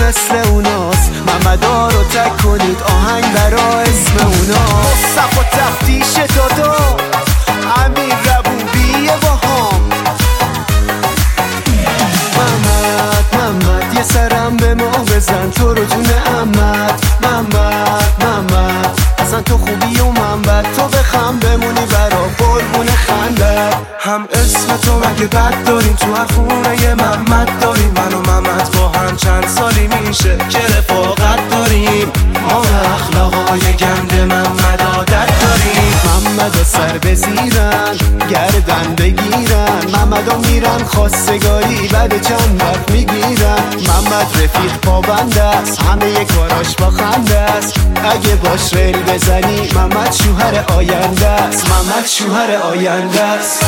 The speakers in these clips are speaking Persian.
مثل اوناست. محمدا رو تک کنید آهنگ برا اسم اوناست. صف و تفتیش دادا امیر ربوبی باهام. محمد یه سرم به ما بزن تو رو جون احمد. محمد اصلا تو خوبی و من بد، تو بخم بمونی برا قربون خندت. هم اسم تو مگه بد داریم؟ تو هر خونه یه محمد داریم. من و محمد با هم چند سالی میشه که رفاقت داریم. ما به اخلاقای گند محمد عادت داریم. محمد سر بزیرن گردن بگیرن، محمدا میرن خواستگاری بعد چند وقت میگیرن. محمد رفیق پابند است همه کاراش با خنده است. اگه باش ریل بزنی محمد شوهر آینده است. محمد شوهر آینده است.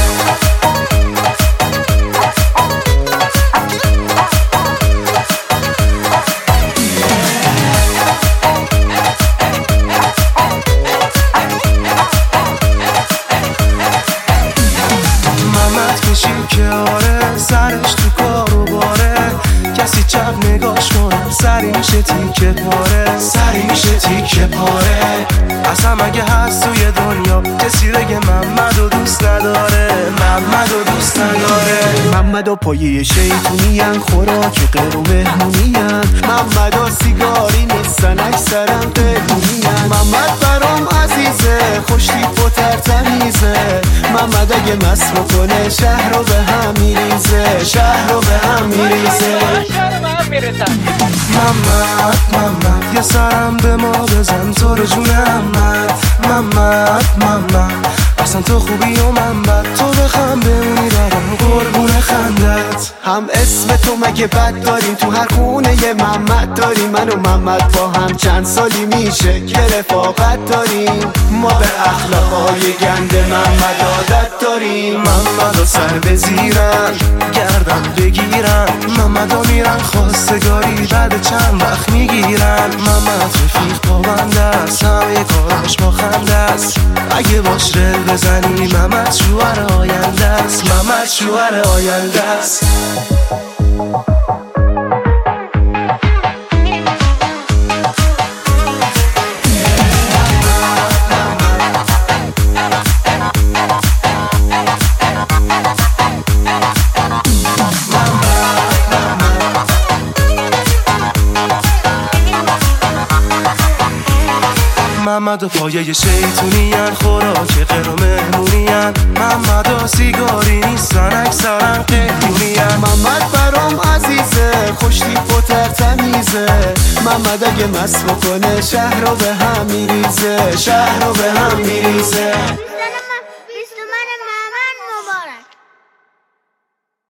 که آره سرش تو کارو باره، کسی چپ نگاش کنه سری میشه تیکه پاره. سری میشه تیکه پاره. اصلا مگه هست توی دنیا کسی بگه محمدو دوست نداره؟ محمدو دوست نداره. محمدا پایه شیطونین خوراک غیر و مهمونین. محمدا سیگاری نیستن اکثرا قیدونین. محمد برام عزیزه خوش تیپ و ترتمیزه. محمد اگه مست بکنه شهر رو به هم میریزه. شهر رو به هم میریزه. محمد یه سرم به ما بزن تو رو جون احمد. محمد اصلا تو خوبی و من بد، تو بخم بمونی برام قربون خندت. هم اسم تو مگه بد داریم؟ تو هر خونه یه محمد داریم. من و محمد با هم چند سالی میشه که رفاقت داریم. ما به اخلاقای گند محمد عادت داریم. محمد سر بزیرن گردن بگیرن، محمدا میرن خواستگاری بعد چند وقت میگیرن. محمد رفیق پابند است همه کاراش با خنده است. اگه باش رل بزنی محمد شوهر آینده است. محمد شوهر آینده است. محمد و پایه شیطونین خوراک غیر و مهمونین. محمد و سیگاری نیستن اکثرا قیدونین. محمد برام عزیزه خوش تیپ و ترتمیزه. محمد اگه مست بکنه شهر رو به هم میریزه. شهر رو به هم میریزه.